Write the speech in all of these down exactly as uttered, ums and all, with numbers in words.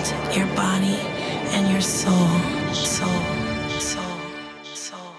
mind, your body, and your soul. Soul, soul, soul.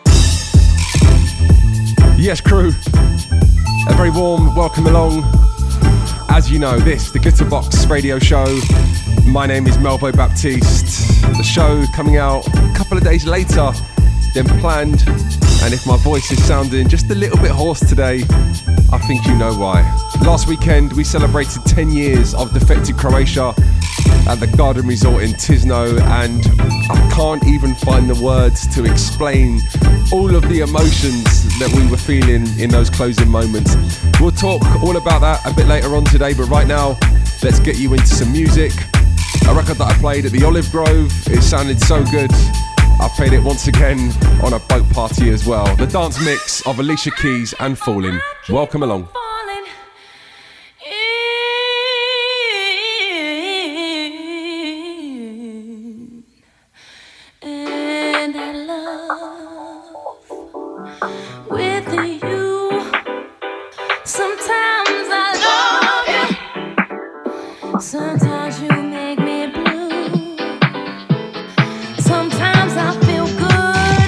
Yes, crew. A very warm welcome along. As you know, this, the Glitterbox radio show. My name is Melvo Baptiste. The show coming out a couple of days later than planned. And if my voice is sounding just a little bit hoarse today, I think you know why. Last weekend, we celebrated ten years of Defected Croatia at the Garden Resort in Tisno, and I can't even find the words to explain all of the emotions that we were feeling in those closing moments. We'll talk all about that a bit later on today, but right now, let's get you into some music. A record that I played at the Olive Grove, it sounded so good. I played it once again on a boat party as well. The dance mix of Alicia Keys and Falling. Welcome along. Sometimes you make me blue. Sometimes I feel good.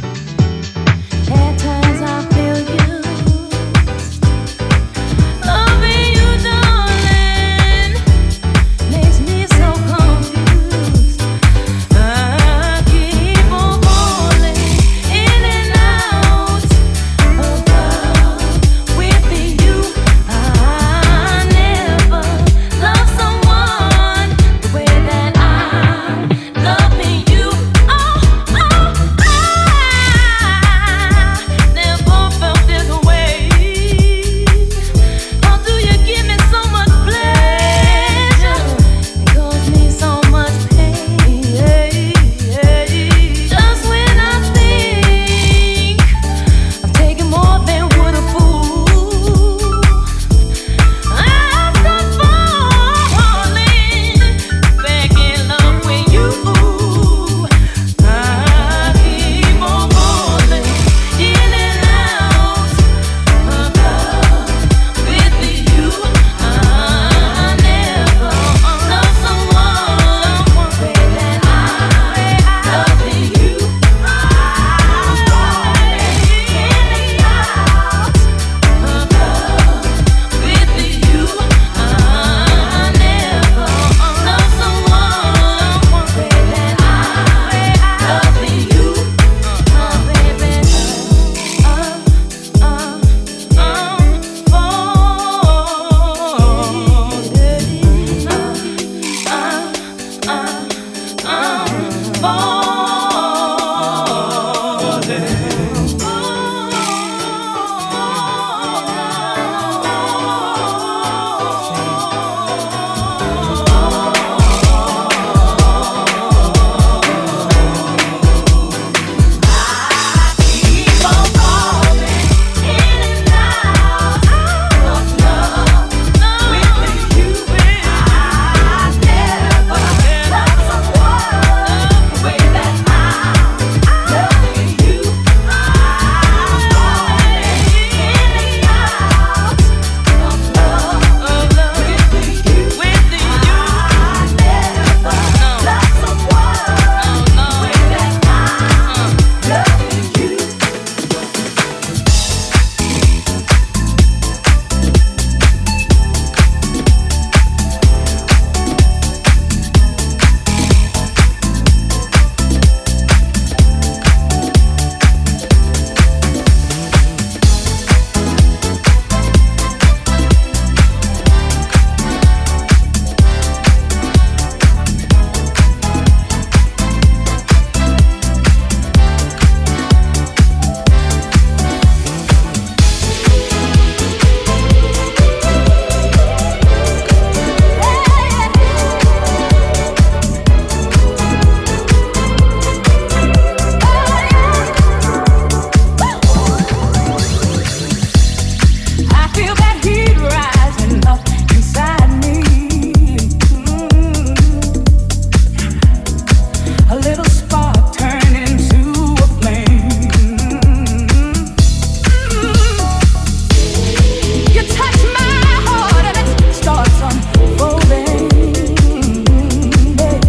At times I feel used. Loving you, darling, makes me so confused. I keep on falling in and out of love with you. I never loved someone the way that I'm loving you. Oh, oh, I never felt this way. How do you give me so much pleasure and cause me so much pain? Just when I think I've taken more than would a fool, I start falling back in love with you. I keep on falling in and out of love with you. I never loved someone the way that I'm loving you. I'm falling in and out of love with you. I never loved someone the way that I'm loving you. Oh, baby, uh, uh, I'm falling. Uh, uh, uh, keep on falling in and out of love with you. I never loved someone the way that I'm loving you. I'm falling in and out of love with you. I never loved someone the way that I'm loving you. I feel that heat rising up inside me. A little spark turning to a flame. You touch my heart and it starts unfolding.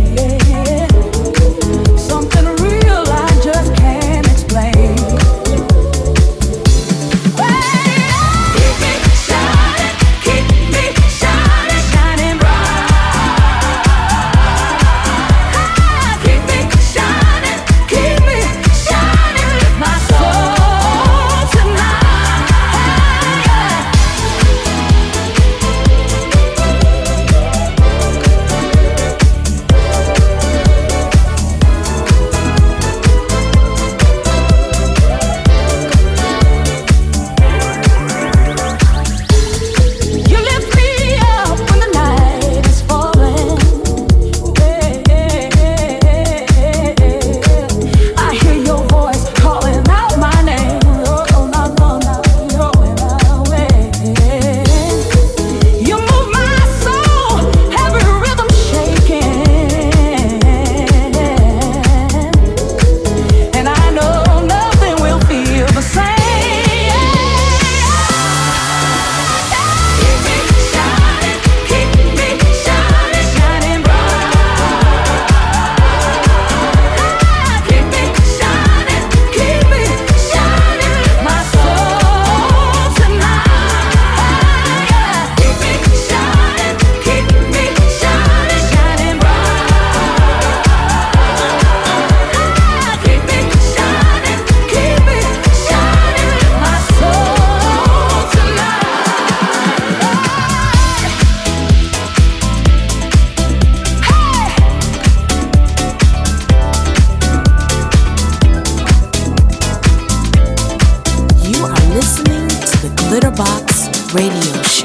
Radio Show.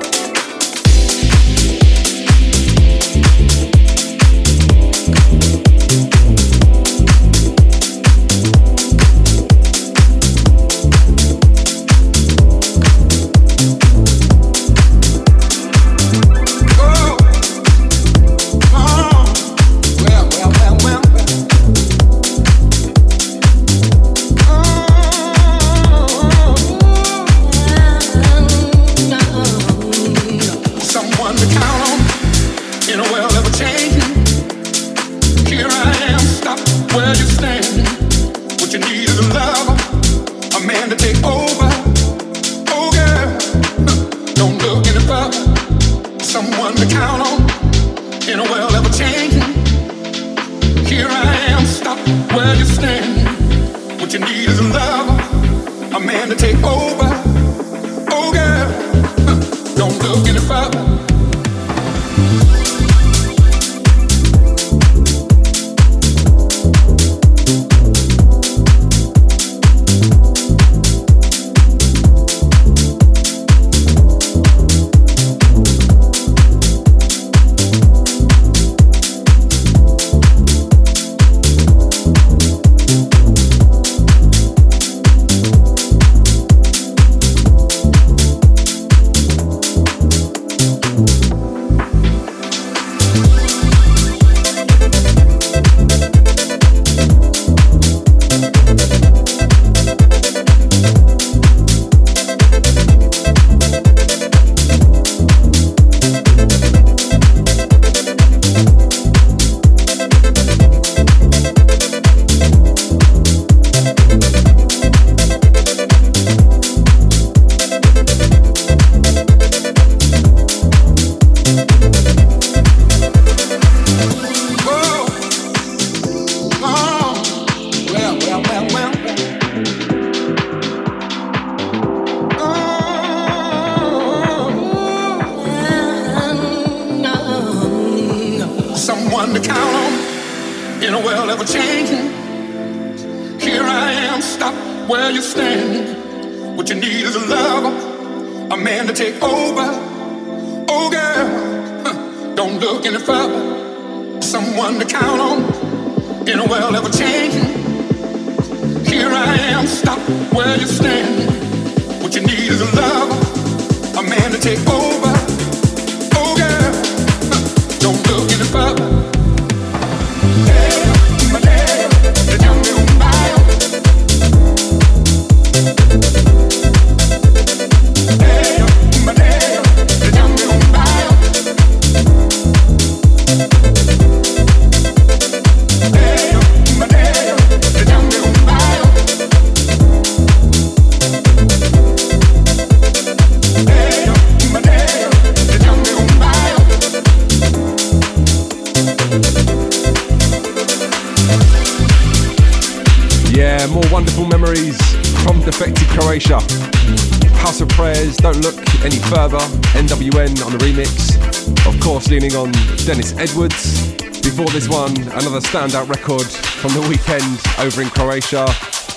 Leaning on Dennis Edwards. Before this one, another standout record from the weekend over in Croatia.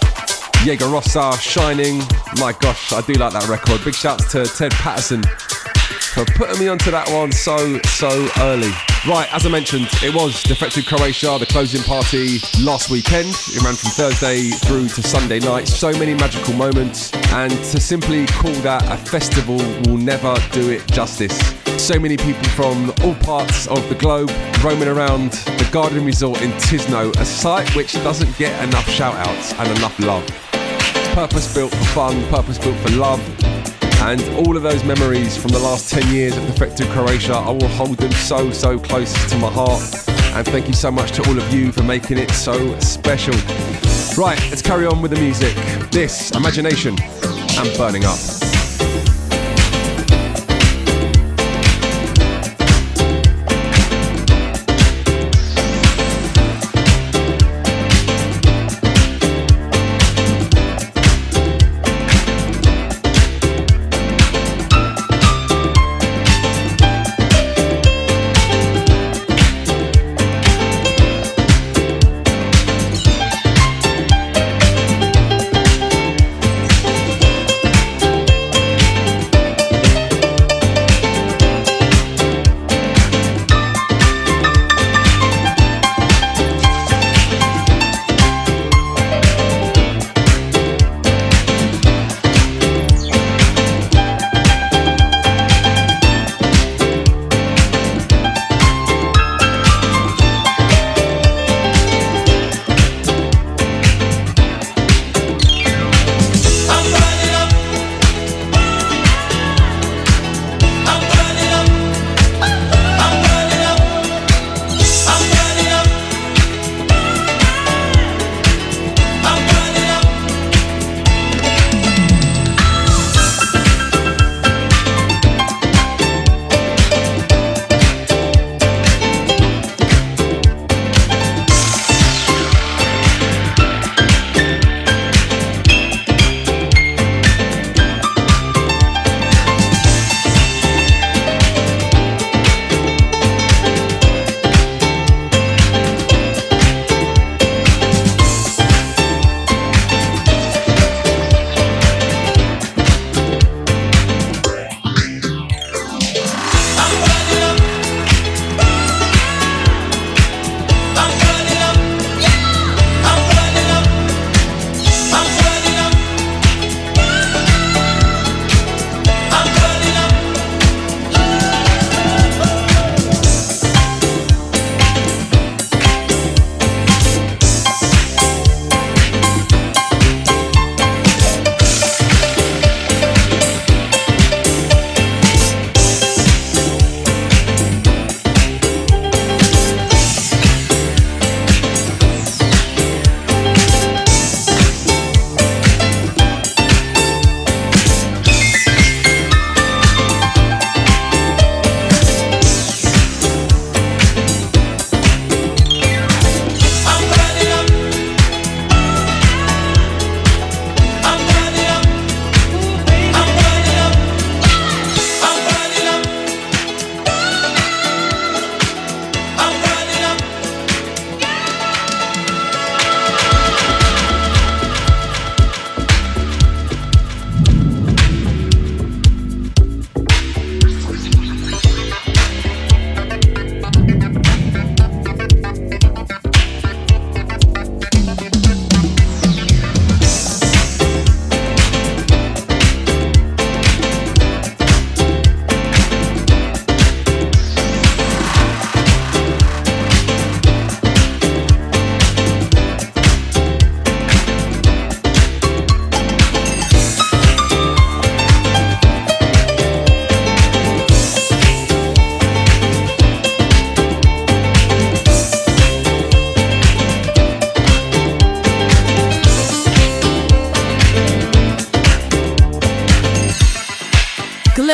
Jaeger Rossa, Shining. My gosh, I do like that record. Big shouts to Ted Patterson for putting me onto that one so, so early. Right, as I mentioned, it was Defected Croatia, the closing party last weekend. It ran from Thursday through to Sunday night. So many magical moments, and to simply call that a festival will never do it justice. So many people from all parts of the globe roaming around the Garden Resort in Tisno, a site which doesn't get enough shout-outs and enough love. Purpose-built for fun, purpose-built for love, and all of those memories from the last ten years of Defected Croatia, I will hold them so, so close to my heart. And thank you so much to all of you for making it so special. Right, let's carry on with the music. This, Imagination and Burning Up.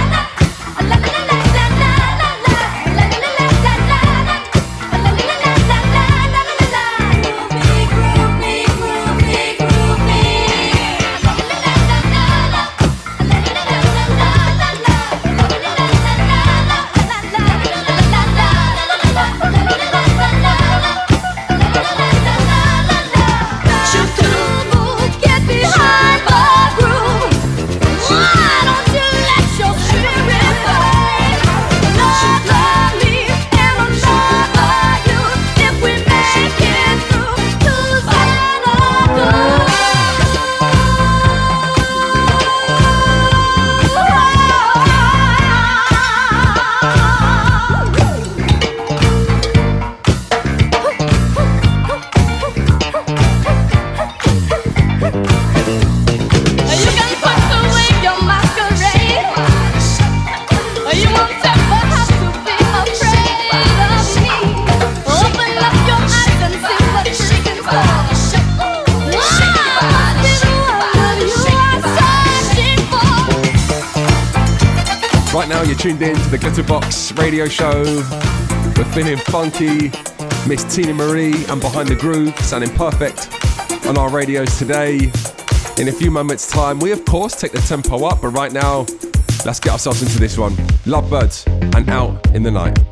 Right now you're tuned in to the Glitterbox radio show. We're feeling funky. Miss Tina Marie and Behind the Groove sounding perfect on our radios today. In a few moments' time, we of course take the tempo up, but right now, let's get ourselves into this one. Lovebirds and Out in the Night.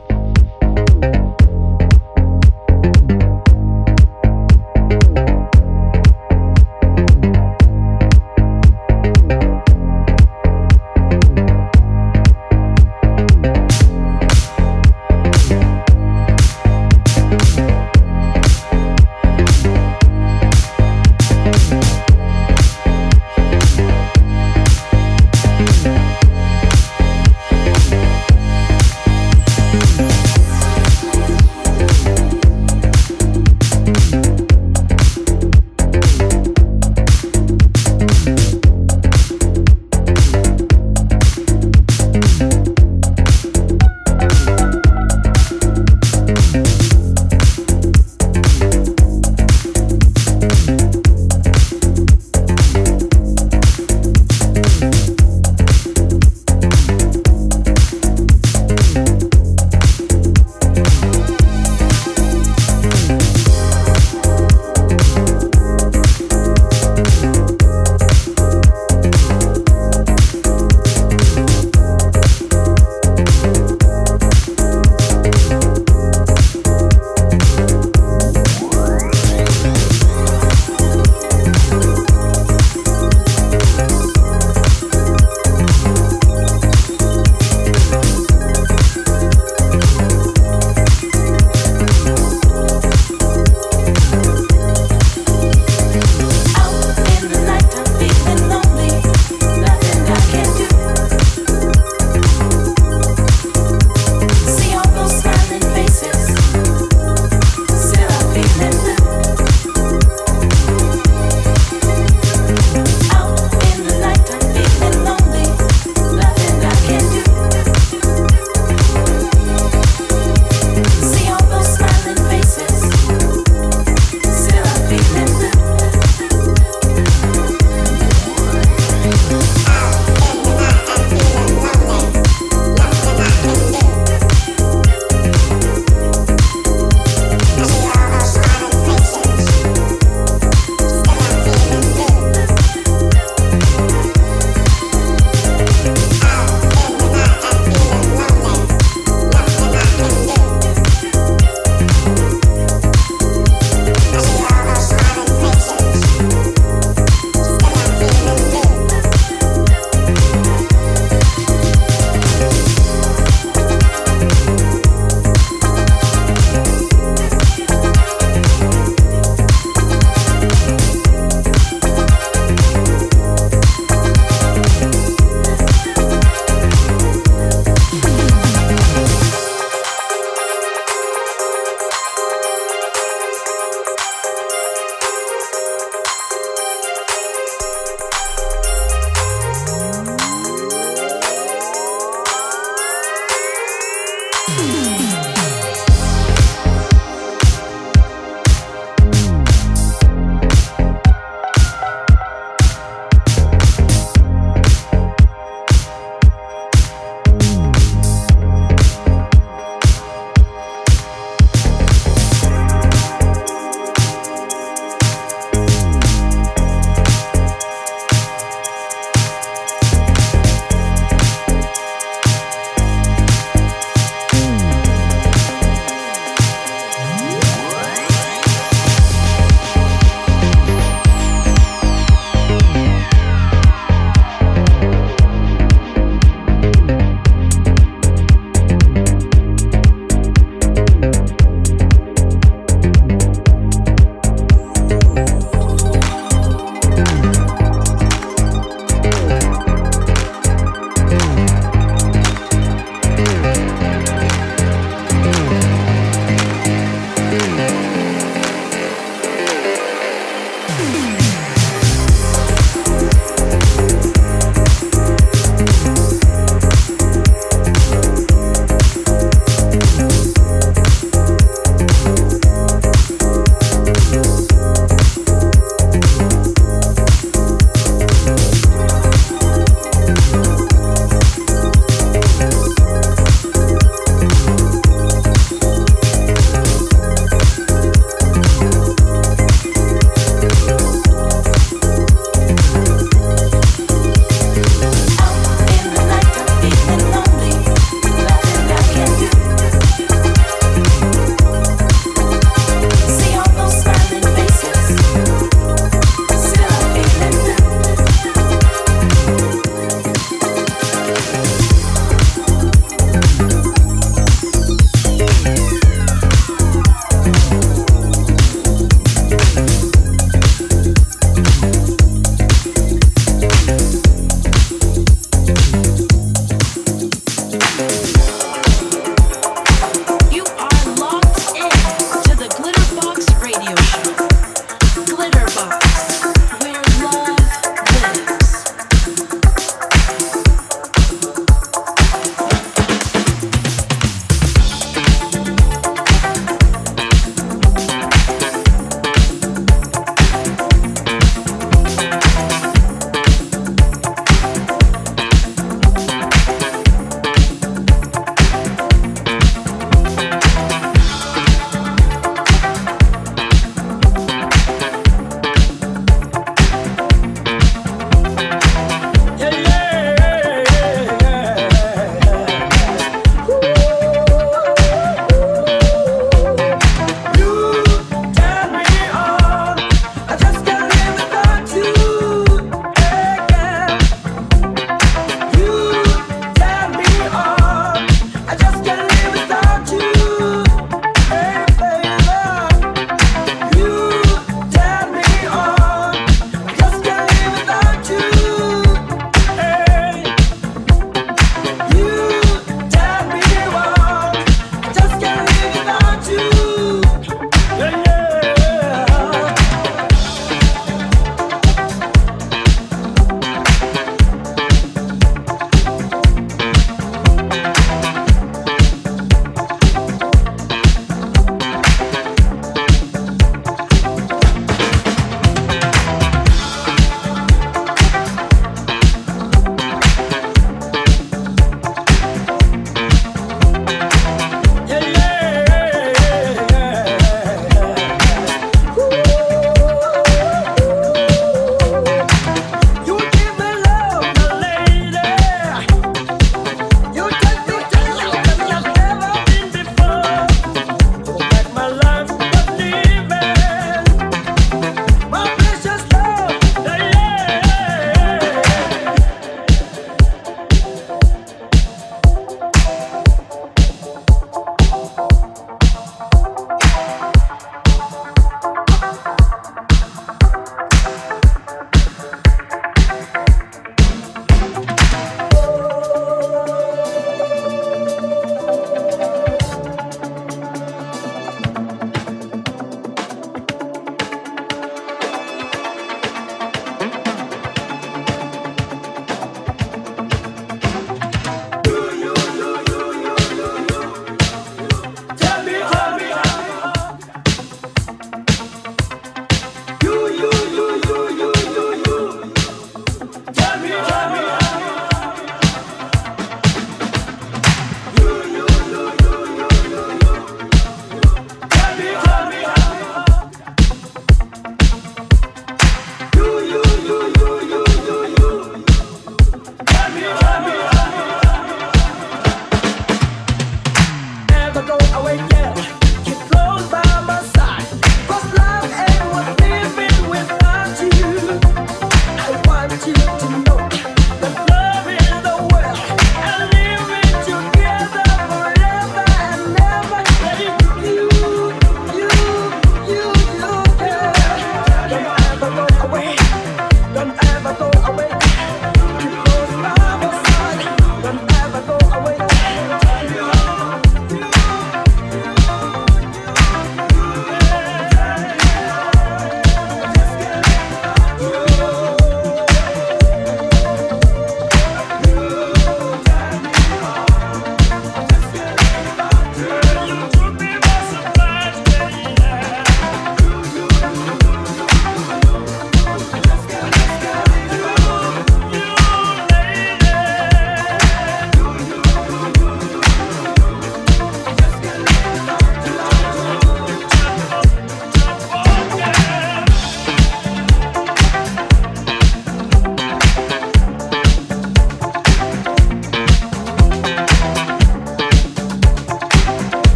Thank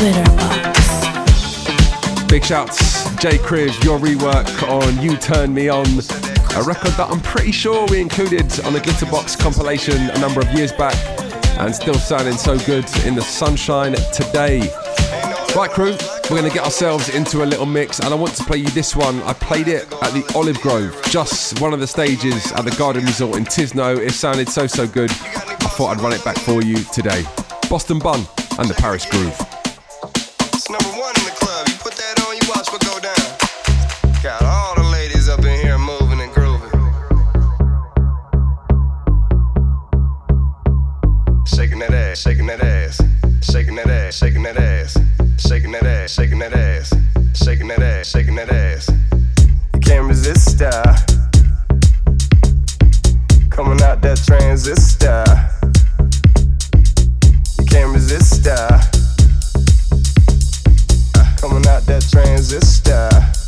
Glitterbox. Big shouts, Jay Kriv, your rework on You Turn Me On, a record that I'm pretty sure we included on a Glitterbox compilation a number of years back and still sounding so good in the sunshine today. Right crew, we're going to get ourselves into a little mix and I want to play you this one. I played it at the Olive Grove, just one of the stages at the Garden Resort in Tisno. It sounded so, so good. I thought I'd run it back for you today. Boston Bun and the Paris Groove. It's number one in the club. You put that on, you watch what go down. Got all the ladies up in here moving and grooving. Shaking that ass, shaking that ass, shaking that ass, shaking that ass. Shaking that ass, shaking that ass, shaking that ass, shaking that ass. You can't resist style. Coming out that transistor. You can't resist style. Coming out that transistor.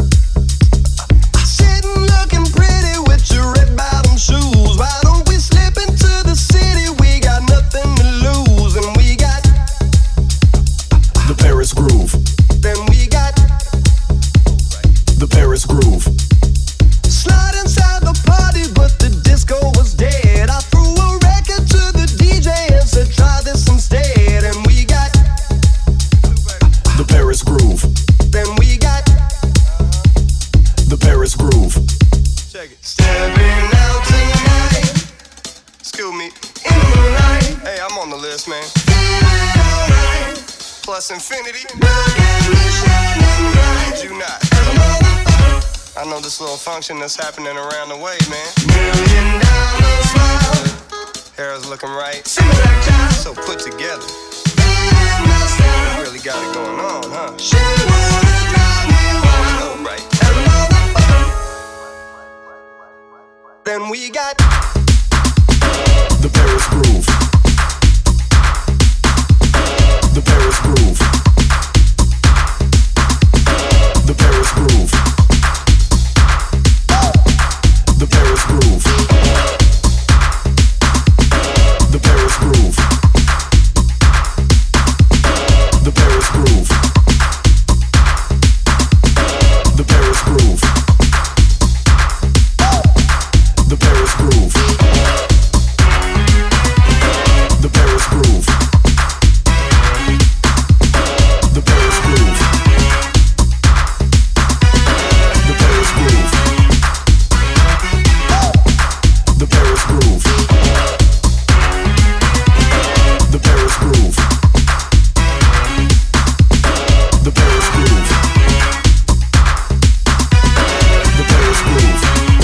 Sitting looking pretty with your red bottom shoes. Why don't we slip into the city? We got nothing to lose, and we got the Paris Groove. Then we got the Paris Groove. Slide inside the party, but the disco was dead. I threw a record to the D J and said, try this instead. And we got the Paris Groove. Then we got the Paris Groove. Check it. Stepping out tonight. Excuse me. In the moonlight. Hey, I'm on the list, man. Feeling alright. Plus infinity. Look at me shining bright. You not. I know this little function that's happening around the way, man. Million dollar smile. Hair's looking right. So put together. You really got it going on, huh? She wanna drive me wild. Oh, right. Then we got the Paris Groove. The Paris Groove. The Paris Groove. The Paris Groove. The Paris Groove. The Paris Groove. The Paris Groove. The Paris Groove. The Paris Groove. The Paris Groove. The Paris Groove. The Paris Groove. The Paris Groove. The Paris Groove. The Paris Groove.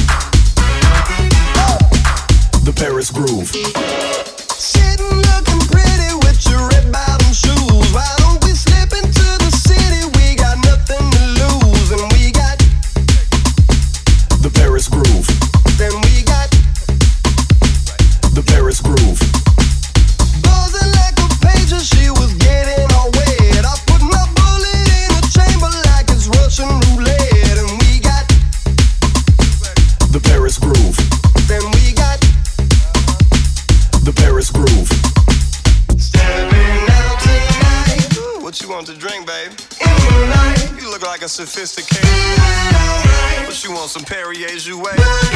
The Paris Groove. sitting looking pretty with your red bottom shoes. Why don't we slip into the city? We got nothing to lose, and we got the Paris Groove. Then we got the Paris Groove. buzzing like a pager. She was getting all wet. I put my bullet in a chamber like it's Russian roulette, and we got the Paris Groove. Then we got the Paris Groove. stepping out tonight. Ooh, what you want to drink, babe? In the moonlight. You look like a sophisticated. Right. But you want some Perrier Jouet?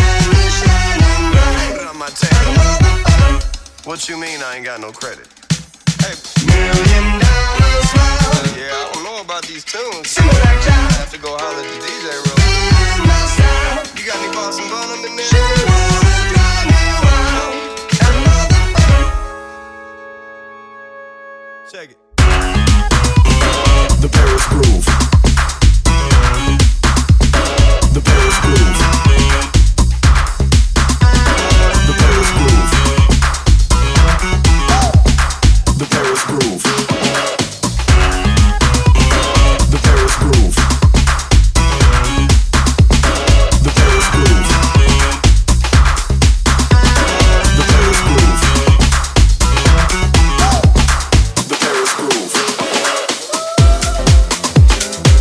Put it on my table. What you mean I ain't got no credit? Hey, million dollar smile. Yeah, I don't know about these tunes. I have to go holler at the D J real quick. You got any Boston Bonham in there? She wanna drive me wild. Check it. The Paris Groove. The Paris Groove. The Paris Groove. The Paris Groove. The Paris Groove. The Paris Groove. The Paris Groove. The Paris Groove.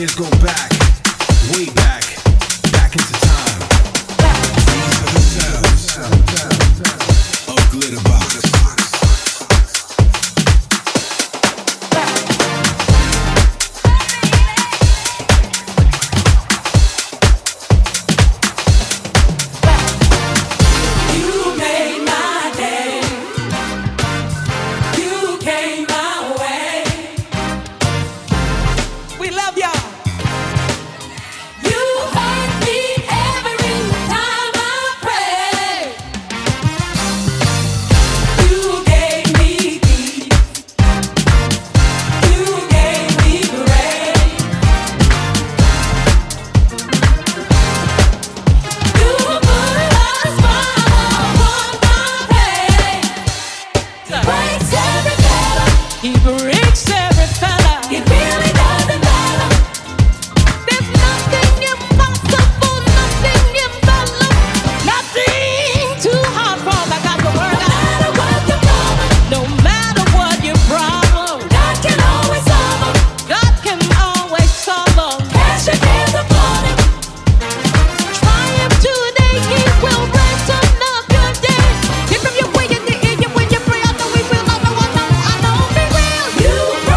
years go back, way back, back into time. These are the sounds of Glitterbox. You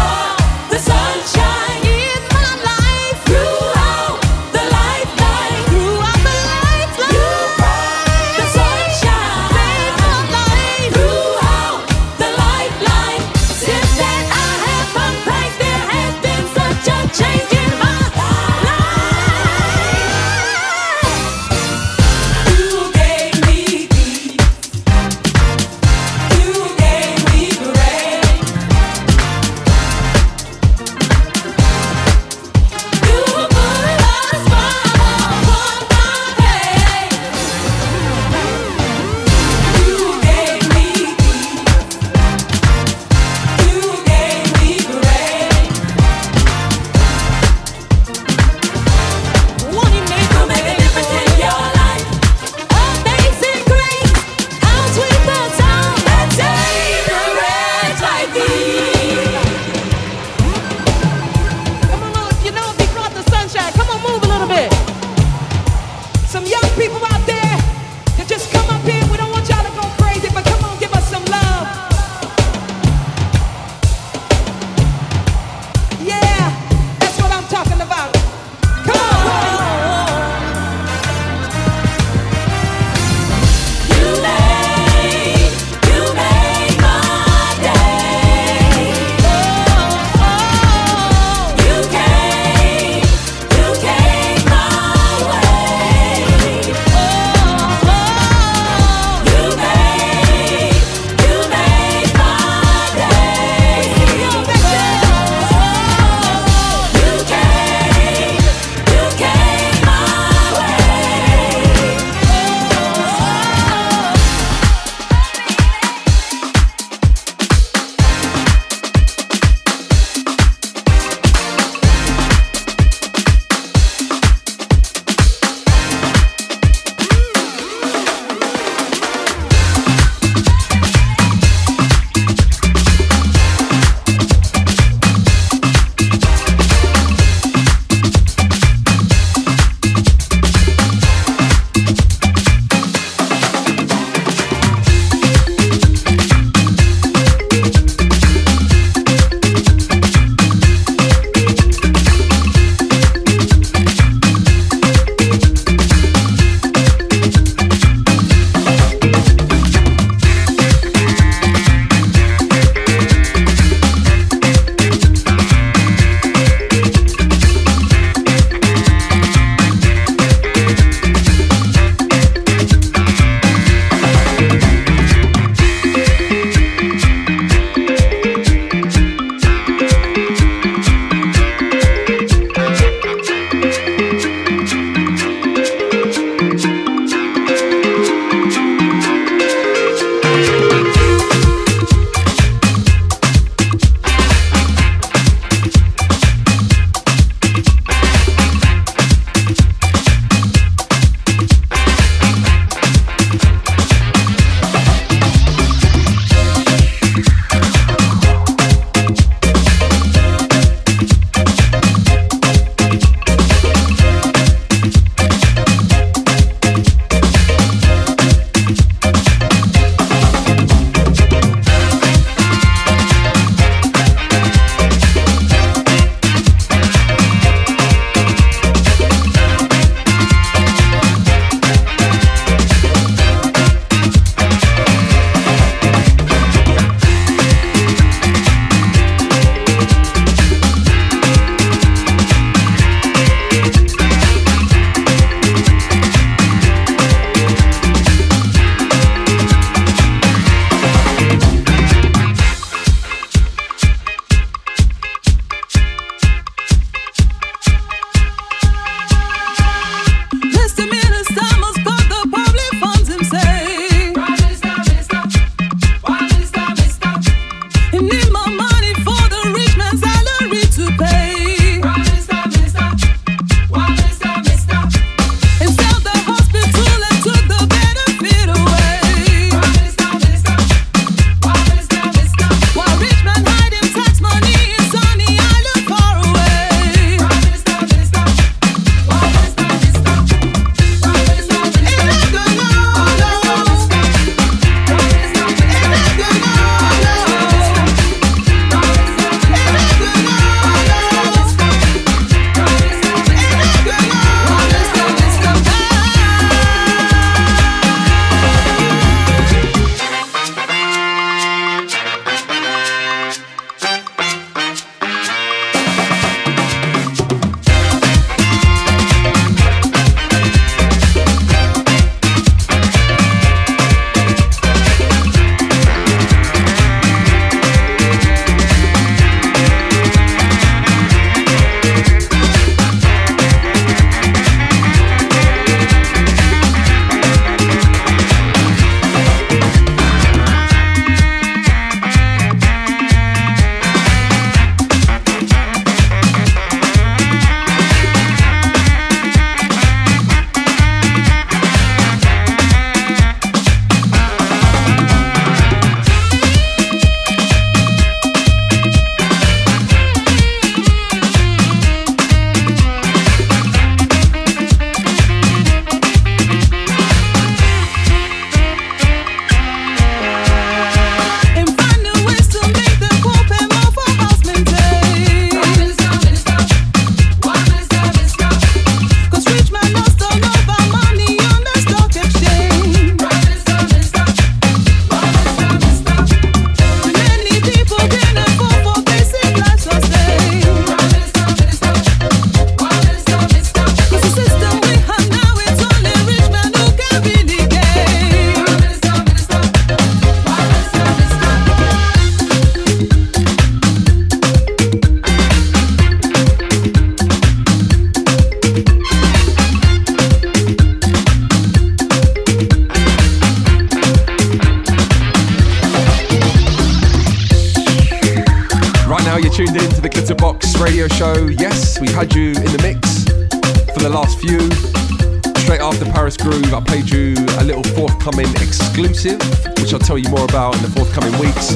tuned in to the Glitterbox radio show. Yes, we've had you in the mix for the last few. Straight after Paris Groove, I played you a little forthcoming exclusive, which I'll tell you more about in the forthcoming weeks.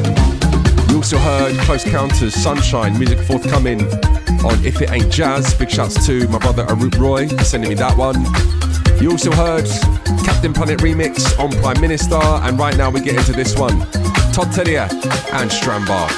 We also heard Close Counters, Sunshine, music forthcoming on If It Ain't Jazz. Big shouts to my brother Arup Roy for sending me that one. You also heard Captain Planet remix on Prime Minister, and right now we get into this one, Todd Terje and Strandbar.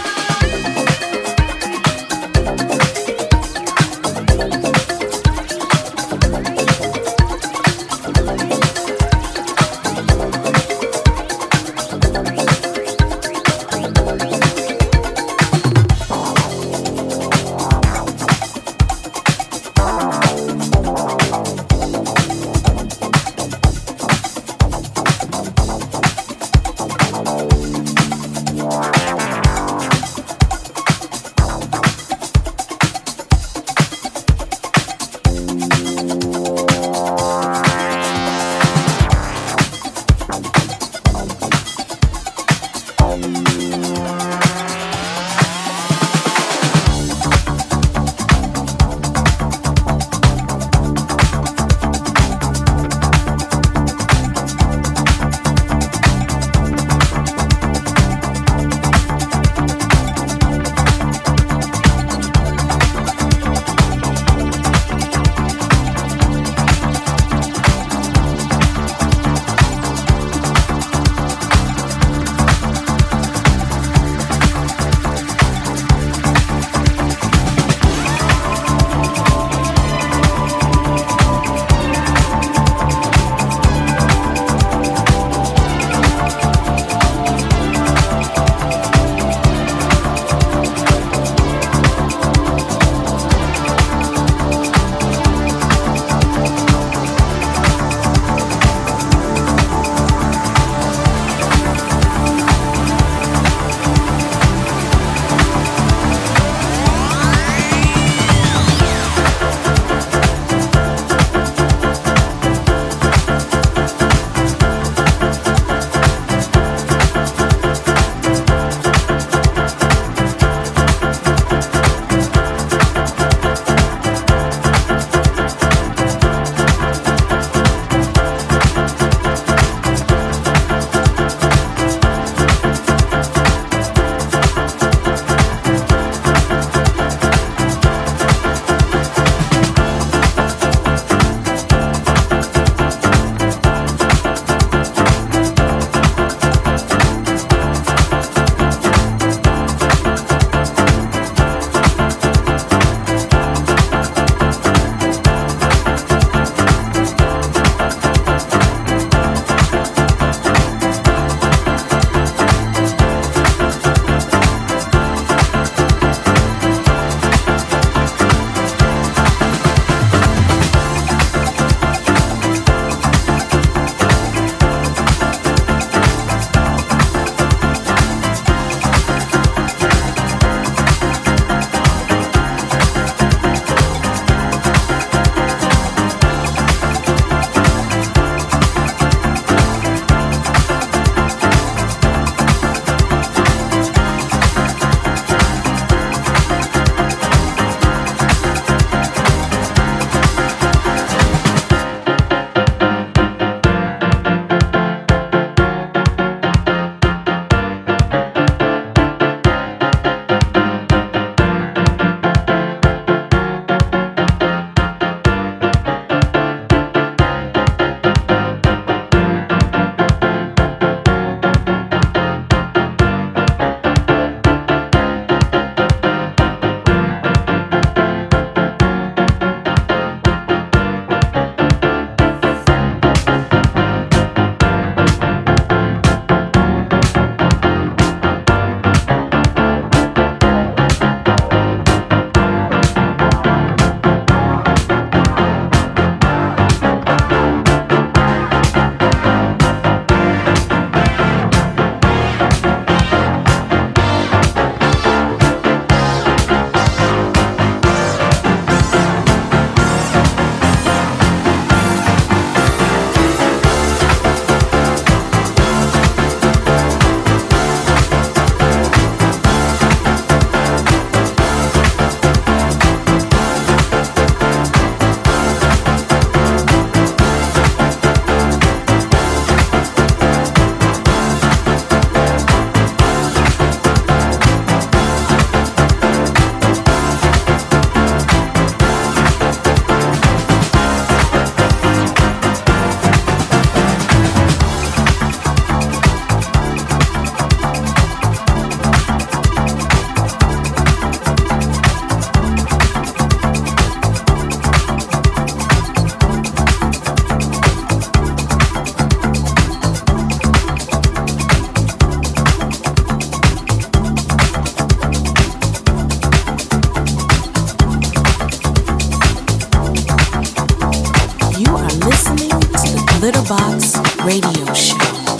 Glitterbox Radio Show.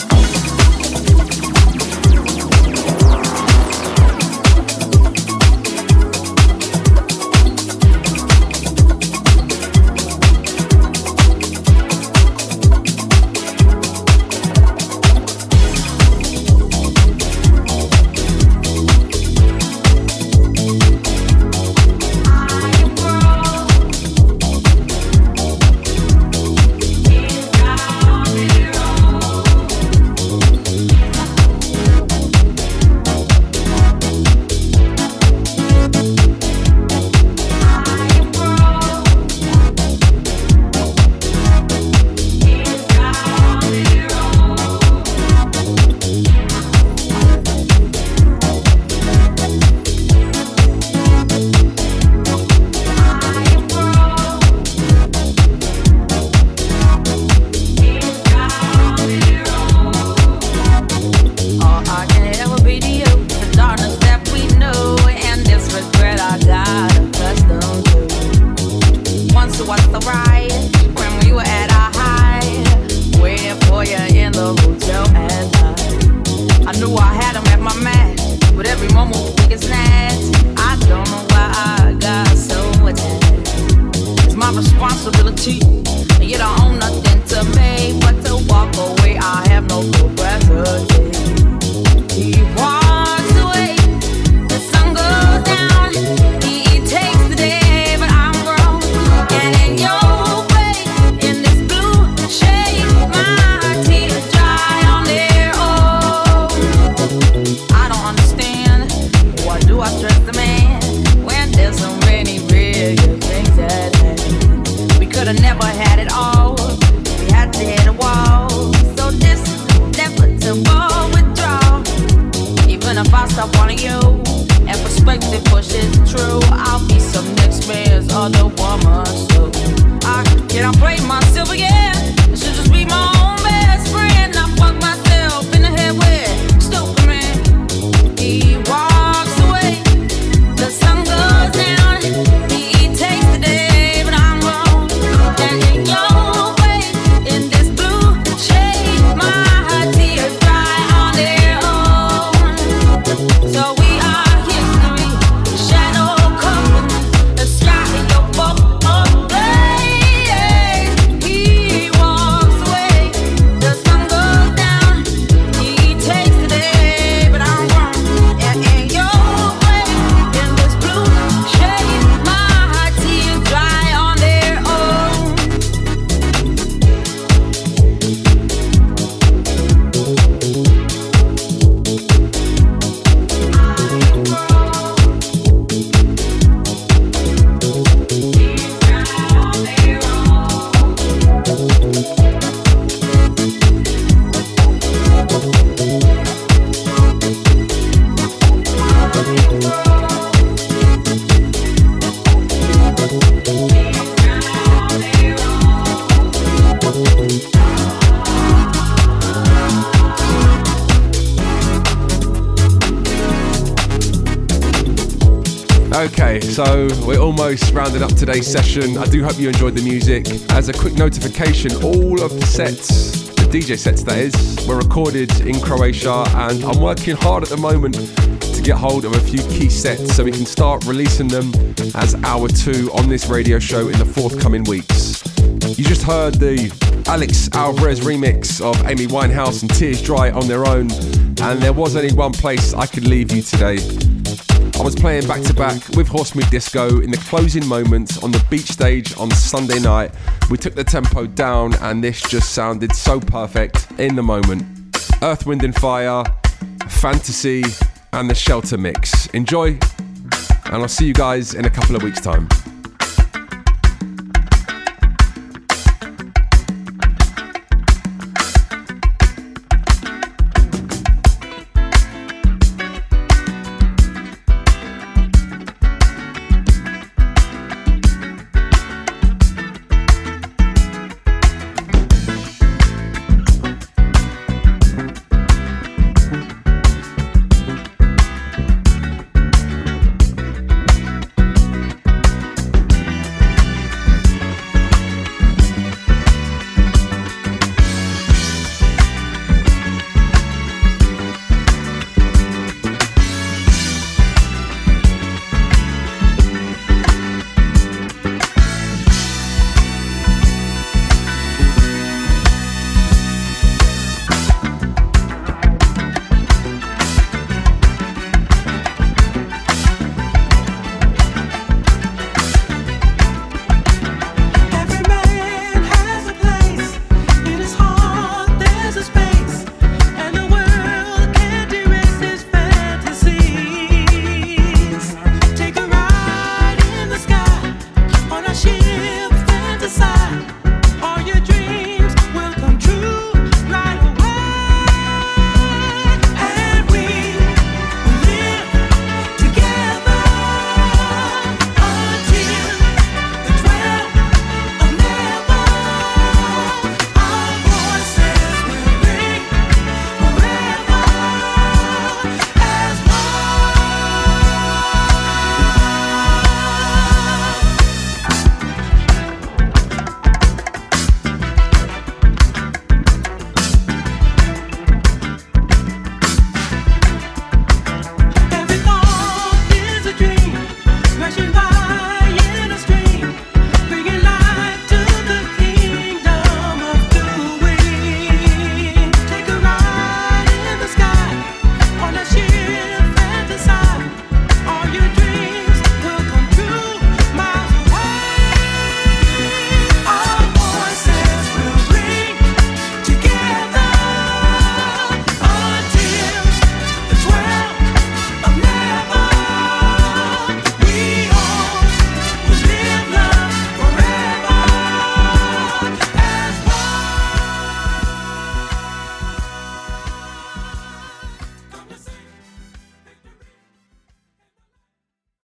Okay, so we're almost rounded up today's session. I do hope you enjoyed the music. As a quick notification, all of the sets, the D J sets that is, were recorded in Croatia, and I'm working hard at the moment to get hold of a few key sets so we can start releasing them as hour two on this radio show in the forthcoming weeks. You just heard the Alex Alvarez remix of Amy Winehouse and Tears Dry on their own, and there was only one place I could leave you today. I was playing back to back with Horsemeat Disco in the closing moments on the beach stage on Sunday night. We took the tempo down and this just sounded so perfect in the moment. Earth, Wind and Fire, Fantasy and the Shelter mix. Enjoy, and I'll see you guys in a couple of weeks' time.